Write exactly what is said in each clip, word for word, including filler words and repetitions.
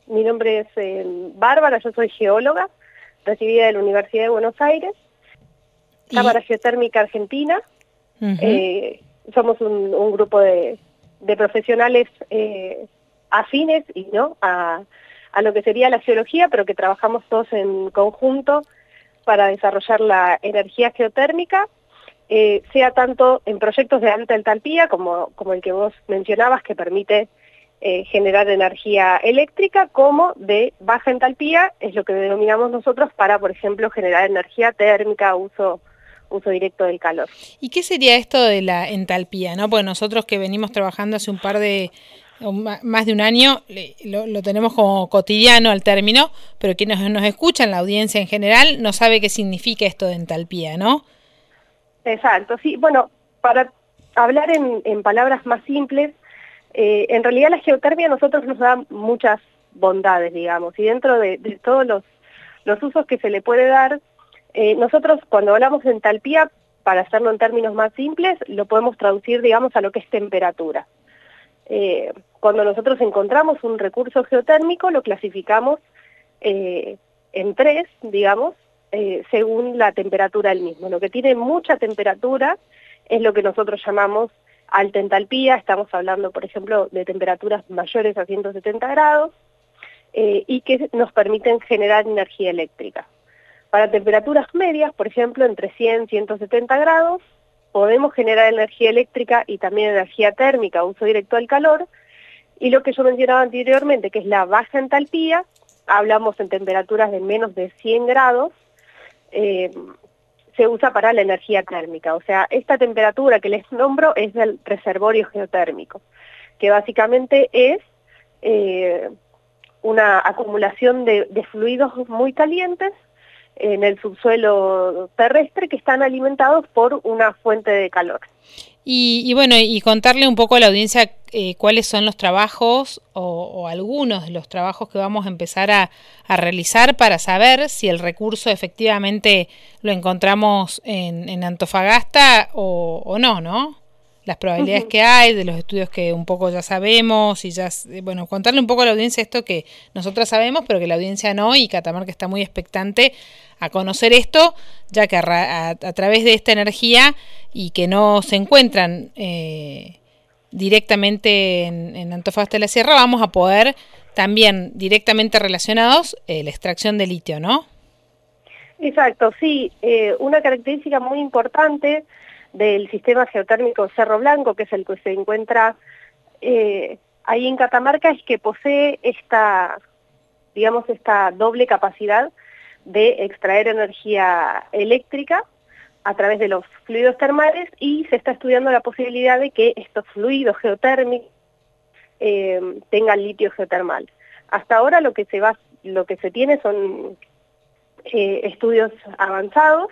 mi nombre es eh, Bárbara, yo soy geóloga, recibida de la Universidad de Buenos Aires, Cámara Geotérmica Argentina. Uh-huh. eh, somos un, un grupo de, de profesionales eh, afines y no a, a lo que sería la geología, pero que trabajamos todos en conjunto para desarrollar la energía geotérmica, eh, sea tanto en proyectos de alta entalpía, como, como el que vos mencionabas, que permite eh, generar energía eléctrica, como de baja entalpía, es lo que denominamos nosotros para, por ejemplo, generar energía térmica, uso uso directo del calor. ¿Y qué sería esto de la entalpía, no? Pues nosotros que venimos trabajando hace un par de, más de un año, lo, lo tenemos como cotidiano al término, pero quienes nos escuchan, la audiencia en general, no sabe qué significa esto de entalpía, ¿no? Exacto, sí. Bueno, para hablar en, en palabras más simples, eh, en realidad la geotermia a nosotros nos da muchas bondades, digamos, y dentro de, de todos los, los usos que se le puede dar, Eh, nosotros cuando hablamos de entalpía, para hacerlo en términos más simples, lo podemos traducir, digamos, a lo que es temperatura. Eh, cuando nosotros encontramos un recurso geotérmico, lo clasificamos eh, en tres, digamos, eh, según la temperatura del mismo. Lo que tiene mucha temperatura es lo que nosotros llamamos alta entalpía. Estamos hablando, por ejemplo, de temperaturas mayores a ciento setenta grados eh, y que nos permiten generar energía eléctrica. Para temperaturas medias, por ejemplo, entre cien y ciento setenta grados, podemos generar energía eléctrica y también energía térmica, uso directo del calor. Y lo que yo mencionaba anteriormente, que es la baja entalpía, hablamos en temperaturas de menos de cien grados, eh, se usa para la energía térmica. O sea, esta temperatura que les nombro es del reservorio geotérmico, que básicamente es eh, una acumulación de, de fluidos muy calientes en el subsuelo terrestre que están alimentados por una fuente de calor. Y, y bueno, y contarle un poco a la audiencia eh, cuáles son los trabajos o, o algunos de los trabajos que vamos a empezar a, a realizar para saber si el recurso efectivamente lo encontramos en, en Antofagasta o, o no, ¿no? Las probabilidades uh-huh. que hay, de los estudios que un poco ya sabemos, y ya, bueno, contarle un poco a la audiencia esto que nosotras sabemos, pero que la audiencia no, y Catamarca está muy expectante a conocer esto, ya que a, a, a través de esta energía y que no se encuentran eh, directamente en, en Antofagasta de la Sierra, vamos a poder también directamente relacionados eh, la extracción de litio, ¿no? Exacto, sí. Eh, una característica muy importante del sistema geotérmico Cerro Blanco, que es el que se encuentra eh, ahí en Catamarca, es que posee esta, digamos, esta doble capacidad de extraer energía eléctrica a través de los fluidos termales, y se está estudiando la posibilidad de que estos fluidos geotérmicos eh, tengan litio geotermal. Hasta ahora lo que se va, lo que se tiene son eh, estudios avanzados.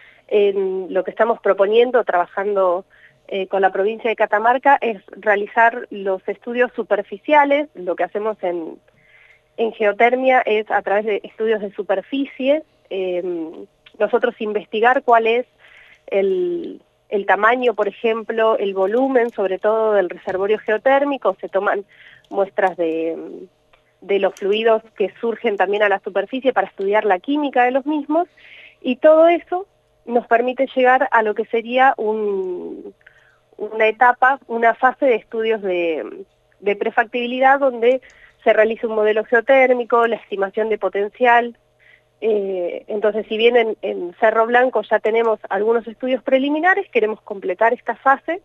En lo que estamos proponiendo, trabajando eh, con la provincia de Catamarca, es realizar los estudios superficiales. Lo que hacemos en, en geotermia es, a través de estudios de superficie, eh, nosotros investigar cuál es el, el tamaño, por ejemplo, el volumen, sobre todo del reservorio geotérmico. Se toman muestras de, de los fluidos que surgen también a la superficie para estudiar la química de los mismos, y todo eso nos permite llegar a lo que sería un, una etapa, una fase de estudios de, de prefactibilidad, donde se realiza un modelo geotérmico, la estimación de potencial. Eh, entonces, si bien en, en Cerro Blanco ya tenemos algunos estudios preliminares, queremos completar esta fase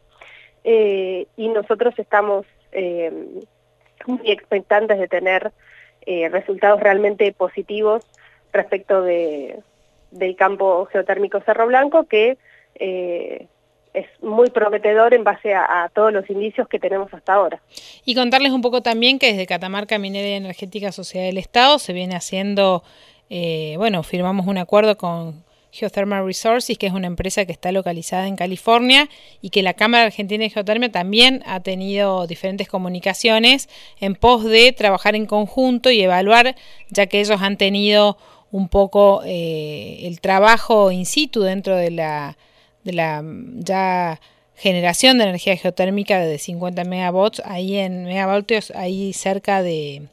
eh, y nosotros estamos eh, muy expectantes de tener eh, resultados realmente positivos respecto de... del campo geotérmico Cerro Blanco, que eh, es muy prometedor en base a, a todos los indicios que tenemos hasta ahora. Y contarles un poco también que desde Catamarca Minera y Energética Sociedad del Estado se viene haciendo, eh, bueno, firmamos un acuerdo con Geothermal Resources, que es una empresa que está localizada en California, y que la Cámara Argentina de Geotermia también ha tenido diferentes comunicaciones en pos de trabajar en conjunto y evaluar, ya que ellos han tenido un poco eh, el trabajo in situ dentro de la, de la ya generación de energía geotérmica de cincuenta megawatts, ahí en megavoltios, ahí cerca de,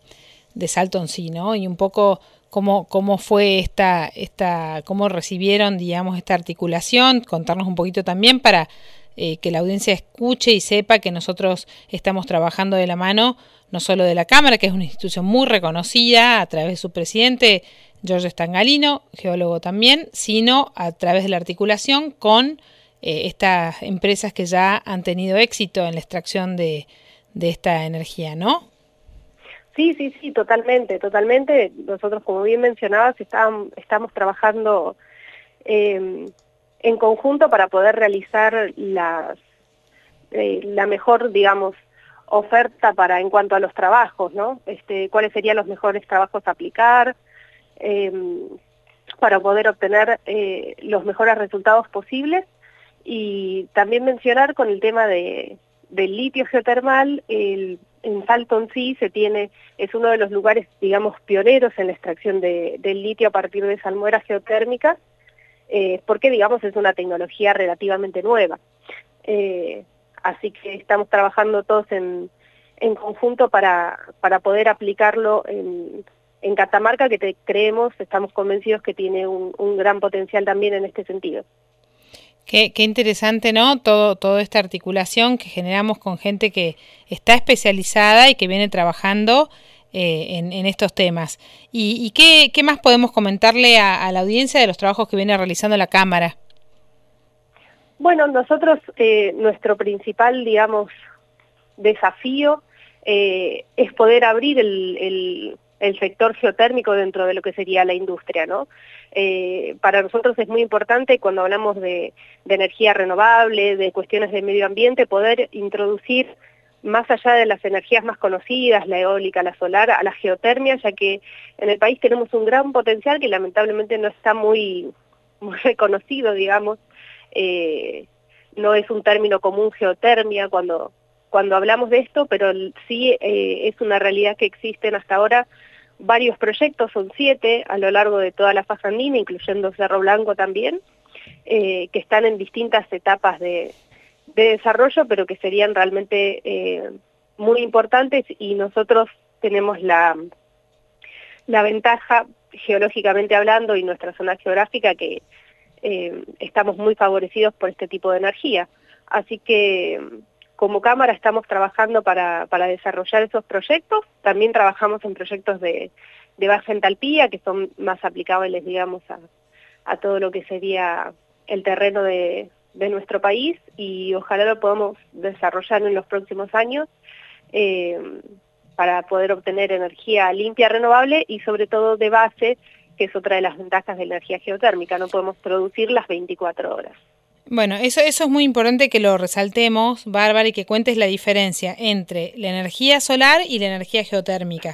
de Salton Sea, ¿no? Y un poco cómo, cómo fue esta, esta, cómo recibieron, digamos, esta articulación, contarnos un poquito también para eh, que la audiencia escuche y sepa que nosotros estamos trabajando de la mano, no solo de la Cámara, que es una institución muy reconocida a través de su presidente, Giorgio Stangalino, geólogo también, sino a través de la articulación con eh, estas empresas que ya han tenido éxito en la extracción de, de esta energía, ¿no? Sí, sí, sí, totalmente, totalmente. Nosotros, como bien mencionabas, estamos, estamos trabajando eh, en conjunto para poder realizar las, eh, la mejor, digamos, oferta para en cuanto a los trabajos, ¿no? Este, cuáles serían los mejores trabajos a aplicar, eh, para poder obtener eh, los mejores resultados posibles. Y también mencionar con el tema de, del litio geotermal, el en Salton Sea se tiene, es uno de los lugares, digamos, pioneros en la extracción de, del litio a partir de salmueras geotérmicas, eh, porque, digamos, es una tecnología relativamente nueva. Eh, así que estamos trabajando todos en, en conjunto para, para poder aplicarlo en, en Catamarca, que te, creemos, estamos convencidos que tiene un, un gran potencial también en este sentido. Qué, qué interesante, ¿no? Todo, toda esta articulación que generamos con gente que está especializada y que viene trabajando eh, en, en estos temas. ¿Y, y qué, qué más podemos comentarle a, a la audiencia de los trabajos que viene realizando la Cámara? Bueno, nosotros, eh, nuestro principal, digamos, desafío eh, es poder abrir el, el, el sector geotérmico dentro de lo que sería la industria, ¿no? Eh, para nosotros es muy importante cuando hablamos de, de energía renovable, de cuestiones de medio ambiente, poder introducir más allá de las energías más conocidas, la eólica, la solar, a la geotermia, ya que en el país tenemos un gran potencial que lamentablemente no está muy, muy reconocido, digamos. Eh, no es un término común geotermia cuando, cuando hablamos de esto, pero sí eh, es una realidad que existen hasta ahora varios proyectos, son siete, a lo largo de toda la faja andina, incluyendo Cerro Blanco también, eh, que están en distintas etapas de, de desarrollo, pero que serían realmente eh, muy importantes, y nosotros tenemos la, la ventaja, geológicamente hablando, y nuestra zona geográfica, que eh, estamos muy favorecidos por este tipo de energía. Así que como Cámara estamos trabajando para, para desarrollar esos proyectos. También trabajamos en proyectos de, de baja entalpía, que son más aplicables, digamos, a, a todo lo que sería el terreno de, de nuestro país, y ojalá lo podamos desarrollar en los próximos años eh, para poder obtener energía limpia, renovable y sobre todo de base, que es otra de las ventajas de la energía geotérmica. No podemos producir las veinticuatro horas. Bueno, eso, eso es muy importante que lo resaltemos, Bárbara, y que cuentes la diferencia entre la energía solar y la energía geotérmica.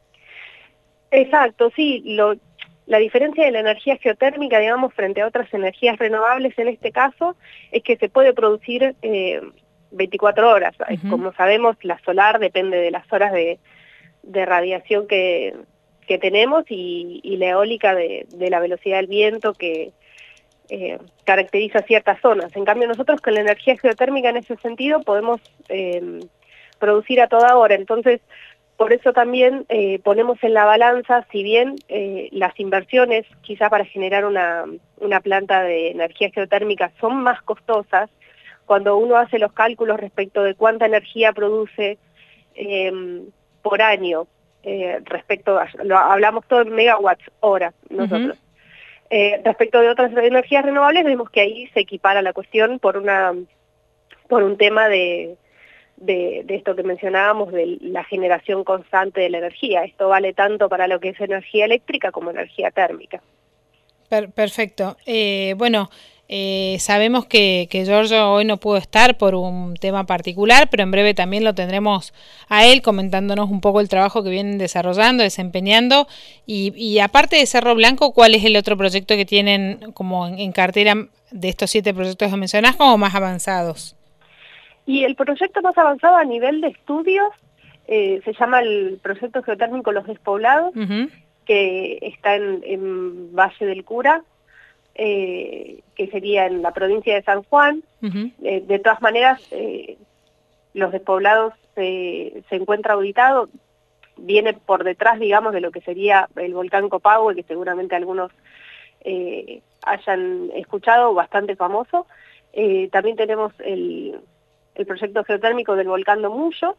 Exacto, sí. Lo, la diferencia de la energía geotérmica, digamos, frente a otras energías renovables en este caso, es que se puede producir eh, veinticuatro horas. Uh-huh. Como sabemos, la solar depende de las horas de, de radiación que, que tenemos, y, y la eólica de, de la velocidad del viento que Eh, caracteriza ciertas zonas. En cambio, nosotros con la energía geotérmica en ese sentido podemos eh, producir a toda hora. Entonces, por eso también eh, ponemos en la balanza, si bien eh, las inversiones quizá para generar una, una planta de energía geotérmica son más costosas, cuando uno hace los cálculos respecto de cuánta energía produce eh, por año, eh, respecto a, lo, hablamos todo en megawatts hora nosotros. Uh-huh. Eh, respecto de otras energías renovables, vemos que ahí se equipara la cuestión por una por un tema de, de, de esto que mencionábamos, de la generación constante de la energía. Esto vale tanto para lo que es energía eléctrica como energía térmica. Per- perfecto. Eh, bueno, eh, sabemos que, que Giorgio hoy no pudo estar por un tema particular, pero en breve también lo tendremos a él comentándonos un poco el trabajo que vienen desarrollando, desempeñando. Y, y aparte de Cerro Blanco, ¿cuál es el otro proyecto que tienen como en, en cartera de estos siete proyectos que mencionás, como más avanzados? Y el proyecto más avanzado a nivel de estudios eh, se llama el proyecto geotérmico Los Despoblados, uh-huh. que está en, en Valle del Cura, eh, que sería en la provincia de San Juan. Uh-huh. Eh, de todas maneras, eh, Los Despoblados eh, se encuentra auditado, viene por detrás, digamos, de lo que sería el volcán Copahue, que seguramente algunos eh, hayan escuchado, bastante famoso. Eh, también tenemos el, el proyecto geotérmico del volcán Domuyo,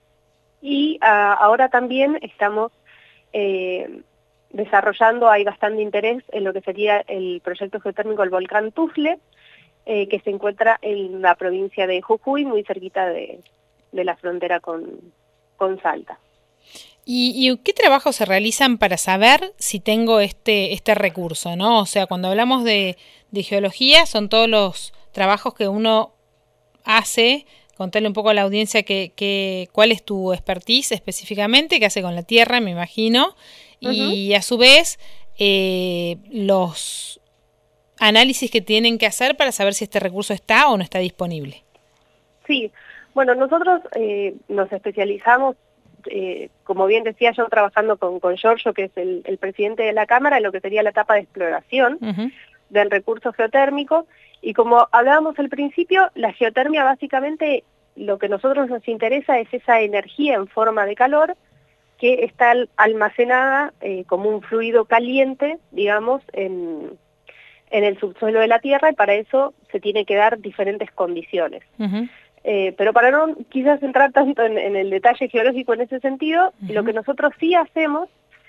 y a, ahora también estamos eh, desarrollando, hay bastante interés en lo que sería el proyecto geotérmico del volcán Tufle, eh, que se encuentra en la provincia de Jujuy, muy cerquita de, de la frontera con, con Salta. ¿Y, ¿Y qué trabajos se realizan para saber si tengo este, este recurso, ¿no? O sea, cuando hablamos de, de geología, son todos los trabajos que uno hace. Contarle un poco a la audiencia que, que, cuál es tu expertise específicamente, qué hace con la tierra, me imagino, y uh-huh. a su vez eh, los análisis que tienen que hacer para saber si este recurso está o no está disponible. Sí, bueno, nosotros eh, nos especializamos, eh, como bien decía yo, trabajando con, con Giorgio, que es el, el presidente de la Cámara, en lo que sería la etapa de exploración uh-huh. del recurso geotérmico. Y como hablábamos al principio, la geotermia básicamente lo que a nosotros nos interesa es esa energía en forma de calor que está almacenada eh, como un fluido caliente, digamos, en, en el subsuelo de la Tierra, y para eso se tiene que dar diferentes condiciones. Uh-huh. Eh, pero para no quizás entrar tanto en, en el detalle geológico en ese sentido, uh-huh. lo que nosotros sí hacemos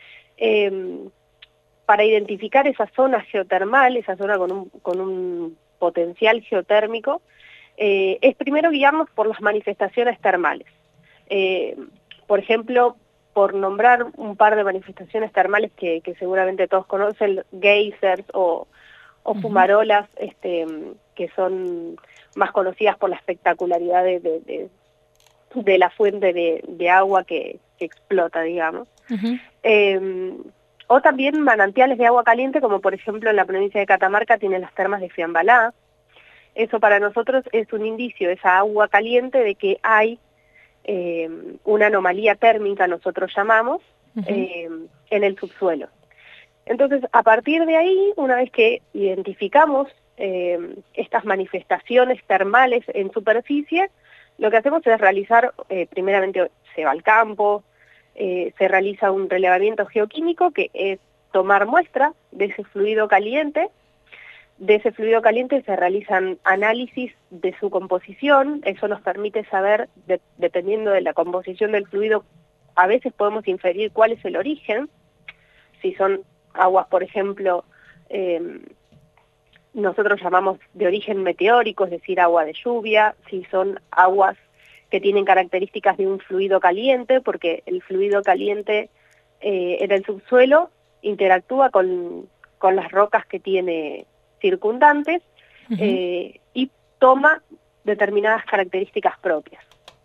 eh, para identificar esa zona geotermal, esa zona con un, con un potencial geotérmico, eh, es primero guiarnos por las manifestaciones termales. Eh, por ejemplo, por nombrar un par de manifestaciones termales que, que seguramente todos conocen, geysers o, o fumarolas, uh-huh. este, que son más conocidas por la espectacularidad de, de, de, de la fuente de, de agua que, que explota, digamos. Uh-huh. Eh, O también manantiales de agua caliente, como por ejemplo en la provincia de Catamarca tienen las termas de Fiambalá. Eso para nosotros es un indicio, esa agua caliente, de que hay eh, una anomalía térmica, nosotros llamamos, uh-huh. eh, en el subsuelo. Entonces, a partir de ahí, una vez que identificamos eh, estas manifestaciones termales en superficie, lo que hacemos es realizar, eh, primeramente se va al campo, Eh, se realiza un relevamiento geoquímico, que es tomar muestra de ese fluido caliente. De ese fluido caliente se realizan análisis de su composición. Eso nos permite saber, de, dependiendo de la composición del fluido, a veces podemos inferir cuál es el origen. Si son aguas, por ejemplo, eh, nosotros llamamos de origen meteórico, es decir, agua de lluvia. Si son aguas que tienen características de un fluido caliente, porque el fluido caliente eh, en el subsuelo interactúa con, con las rocas que tiene circundantes uh-huh. eh, y toma determinadas características propias.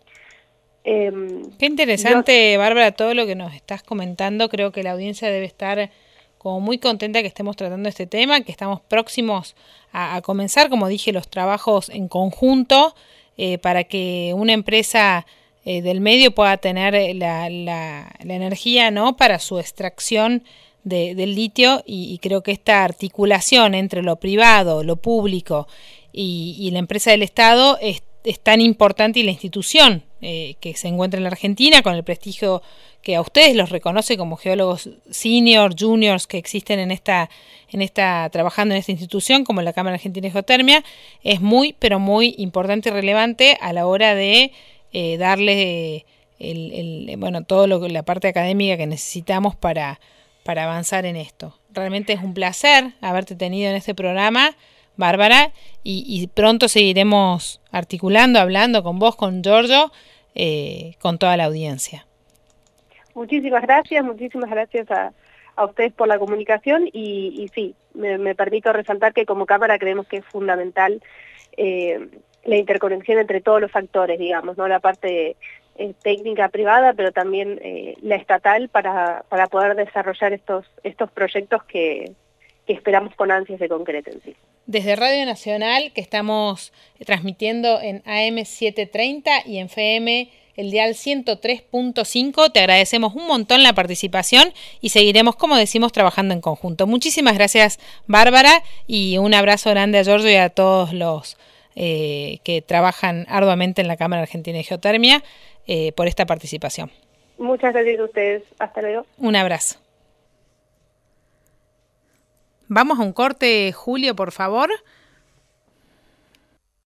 Eh, Qué interesante, yo, Bárbara, todo lo que nos estás comentando. Creo que la audiencia debe estar como muy contenta que estemos tratando este tema, que estamos próximos a, a comenzar, como dije, los trabajos en conjunto, Eh, para que una empresa eh, del medio pueda tener la, la, la energía, ¿no?, para su extracción de, del litio, y, y creo que esta articulación entre lo privado, lo público y, y la empresa del Estado es, es tan importante, y la institución eh, que se encuentra en la Argentina, con el prestigio que a ustedes los reconoce como geólogos senior, juniors que existen en esta, en esta, trabajando en esta institución, como la Cámara Argentina de Geotermia, es muy, pero muy importante y relevante a la hora de eh, darle el, el, bueno, todo lo la parte académica que necesitamos para, para avanzar en esto. Realmente es un placer haberte tenido en este programa, Bárbara, y, y pronto seguiremos articulando, hablando con vos, con Giorgio, eh, con toda la audiencia. Muchísimas gracias, muchísimas gracias a, a ustedes por la comunicación, y, y sí, me, me permito resaltar que como Cámara creemos que es fundamental eh, la interconexión entre todos los actores, digamos, no la parte eh, técnica privada, pero también eh, la estatal, para, para poder desarrollar estos, estos proyectos que, que esperamos con ansias se concreten, sí. Desde Radio Nacional, que estamos transmitiendo en A M setecientos treinta y en F M el dial ciento tres punto cinco, te agradecemos un montón la participación y seguiremos, como decimos, trabajando en conjunto. Muchísimas gracias, Bárbara, y un abrazo grande a Giorgio y a todos los eh, que trabajan arduamente en la Cámara Argentina de Geotermia eh, por esta participación. Muchas gracias a ustedes. Hasta luego. Un abrazo. Vamos a un corte, Julio, por favor.